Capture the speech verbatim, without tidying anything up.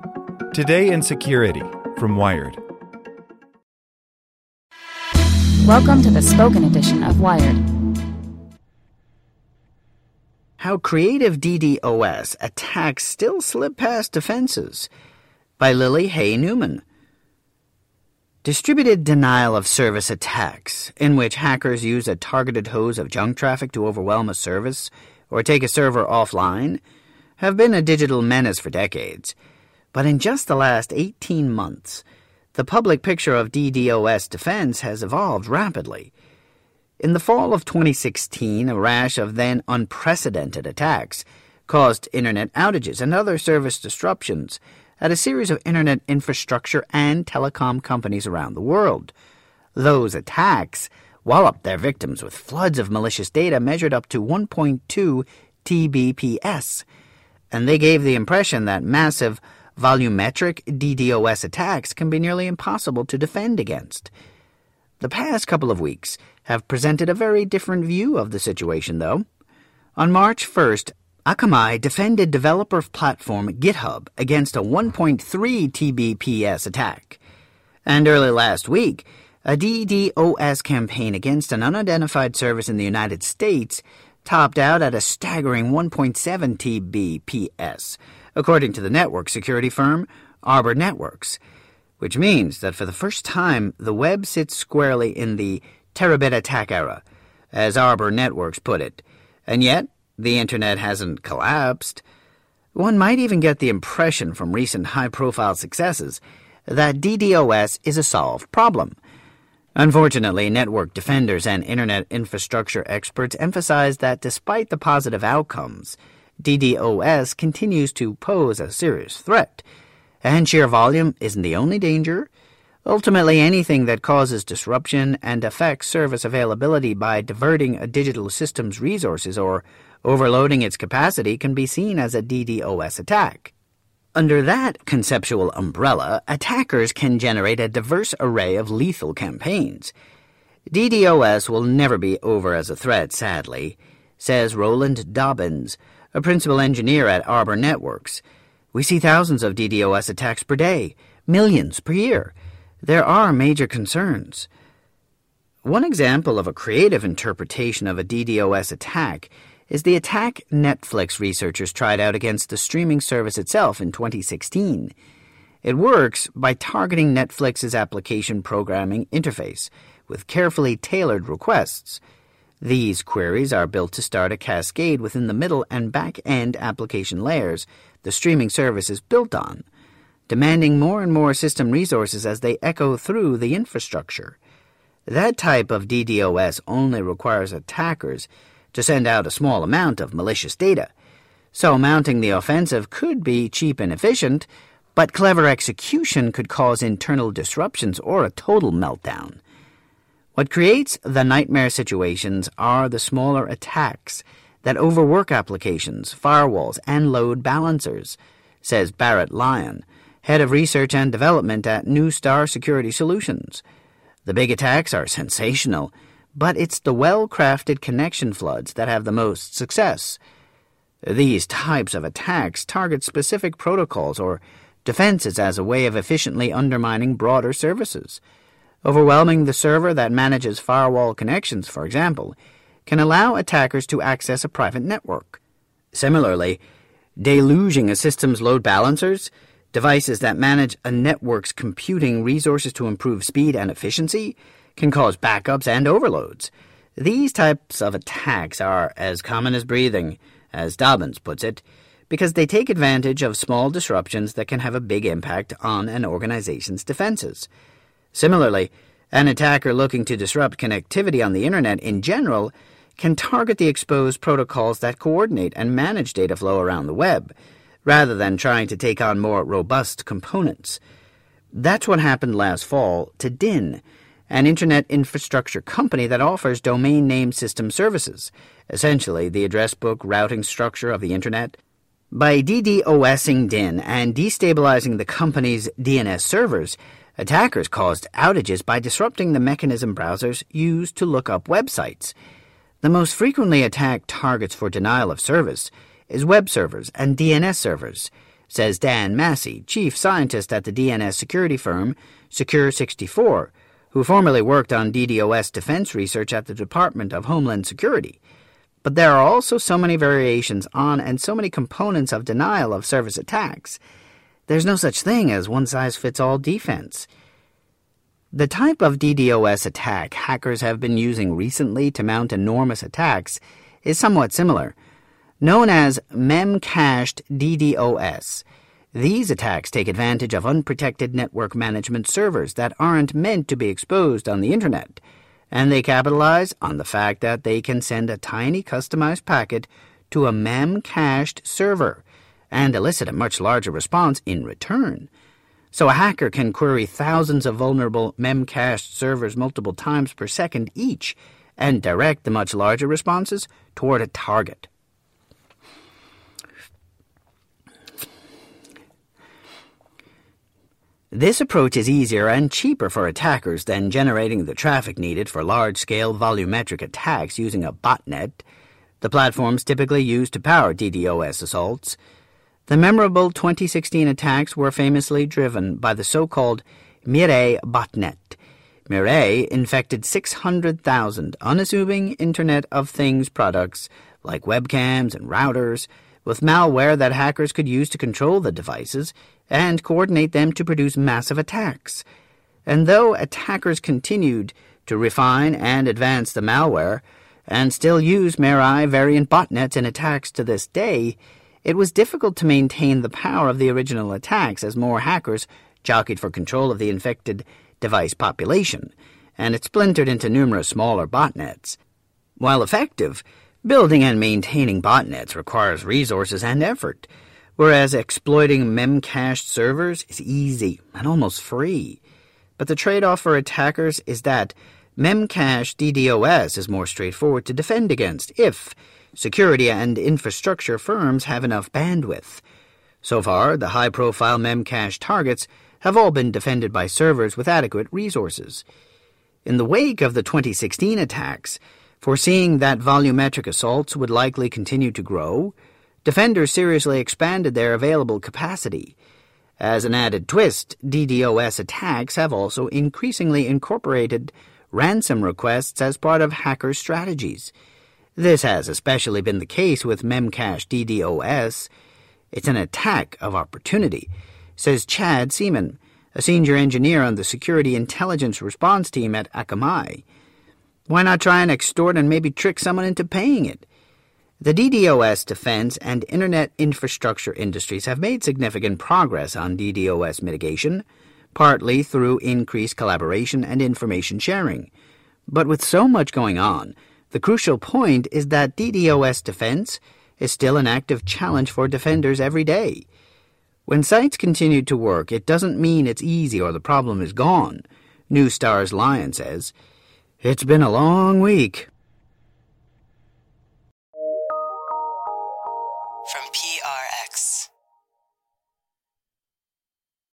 Today in Security from Wired. Welcome to the spoken edition of Wired. How creative DDoS attacks still slip past defenses by Lily Hay Newman. Distributed denial of service attacks, in which hackers use a targeted hose of junk traffic to overwhelm a service or take a server offline, have been a digital menace for decades. But in just the last eighteen months, the public picture of DDoS defense has evolved rapidly. In the fall of twenty sixteen, a rash of then unprecedented attacks caused internet outages and other service disruptions at a series of internet infrastructure and telecom companies around the world. Those attacks walloped their victims with floods of malicious data measured up to one point two T B P S, and they gave the impression that massive volumetric DDoS attacks can be nearly impossible to defend against. The past couple of weeks have presented a very different view of the situation, though. On March first, Akamai defended developer platform GitHub against a one point three T B P S attack. And early last week, a DDoS campaign against an unidentified service in the United States topped out at a staggering one point seven T B P S, according to the network security firm Arbor Networks, which means that for the first time the web sits squarely in the terabit attack era, as Arbor Networks put it, and yet the internet hasn't collapsed. One might even get the impression from recent high-profile successes that DDoS is a solved problem. Unfortunately, network defenders and internet infrastructure experts emphasize that despite the positive outcomes, DDoS continues to pose a serious threat, and sheer volume isn't the only danger. Ultimately, anything that causes disruption and affects service availability by diverting a digital system's resources or overloading its capacity can be seen as a DDoS attack. Under that conceptual umbrella, attackers can generate a diverse array of lethal campaigns. DDoS will never be over as a threat, sadly, says Roland Dobbins, a principal engineer at Arbor Networks. We see thousands of DDoS attacks per day, millions per year. There are major concerns. One example of a creative interpretation of a DDoS attack is the attack Netflix researchers tried out against the streaming service itself in twenty sixteen. It works by targeting Netflix's application programming interface with carefully tailored requests. These queries are built to start a cascade within the middle and back-end application layers the streaming service is built on, demanding more and more system resources as they echo through the infrastructure. That type of DDoS only requires attackers to send out a small amount of malicious data, so mounting the offensive could be cheap and efficient, but clever execution could cause internal disruptions or a total meltdown. What creates the nightmare situations are the smaller attacks that overwork applications, firewalls, and load balancers, says Barrett Lyon, head of research and development at New Star Security Solutions. The big attacks are sensational, but it's the well-crafted connection floods that have the most success. These types of attacks target specific protocols or defenses as a way of efficiently undermining broader services. Overwhelming the server that manages firewall connections, for example, can allow attackers to access a private network. Similarly, deluging a system's load balancers, devices that manage a network's computing resources to improve speed and efficiency, can cause backups and overloads. These types of attacks are as common as breathing, as Dobbins puts it, because they take advantage of small disruptions that can have a big impact on an organization's defenses. Similarly, an attacker looking to disrupt connectivity on the internet in general can target the exposed protocols that coordinate and manage data flow around the web, rather than trying to take on more robust components. That's what happened last fall to D I N, an internet infrastructure company that offers domain name system services, essentially the address book routing structure of the internet. By DDoSing D I N and destabilizing the company's D N S servers, attackers caused outages by disrupting the mechanism browsers used to look up websites. The most frequently attacked targets for denial of service is web servers and D N S servers, says Dan Massey, chief scientist at the D N S security firm Secure sixty-four, who formerly worked on DDoS defense research at the Department of Homeland Security. But there are also so many variations on and so many components of denial of service attacks. There's no such thing as one-size-fits-all defense. The type of DDoS attack hackers have been using recently to mount enormous attacks is somewhat similar, known as memcached DDoS. These attacks take advantage of unprotected network management servers that aren't meant to be exposed on the Internet, and they capitalize on the fact that they can send a tiny customized packet to a memcached server and elicit a much larger response in return. So a hacker can query thousands of vulnerable memcached servers multiple times per second each and direct the much larger responses toward a target. This approach is easier and cheaper for attackers than generating the traffic needed for large-scale volumetric attacks using a botnet, the platforms typically used to power DDoS assaults. The memorable twenty sixteen attacks were famously driven by the so-called Mirai botnet. Mirai infected six hundred thousand unassuming Internet of Things products like webcams and routers with malware that hackers could use to control the devices and coordinate them to produce massive attacks. And though attackers continued to refine and advance the malware and still use Mirai variant botnets in attacks to this day, it was difficult to maintain the power of the original attacks as more hackers jockeyed for control of the infected device population, and it splintered into numerous smaller botnets. While effective, building and maintaining botnets requires resources and effort, whereas exploiting memcached servers is easy and almost free. But the trade-off for attackers is that memcached DDoS is more straightforward to defend against if security and infrastructure firms have enough bandwidth. So far, the high-profile memcached targets have all been defended by servers with adequate resources. In the wake of the twenty sixteen attacks, foreseeing that volumetric assaults would likely continue to grow, defenders seriously expanded their available capacity. As an added twist, DDoS attacks have also increasingly incorporated ransom requests as part of hackers' strategies. This has especially been the case with memcached DDoS. It's an attack of opportunity, says Chad Seaman, a senior engineer on the Security Intelligence Response Team at Akamai. Why not try and extort and maybe trick someone into paying it? The DDoS defense and Internet infrastructure industries have made significant progress on DDoS mitigation, partly through increased collaboration and information sharing. But with so much going on, the crucial point is that DDoS defense is still an active challenge for defenders every day. When sites continue to work, it doesn't mean it's easy or the problem is gone. News Star's Lion says, "It's been a long week."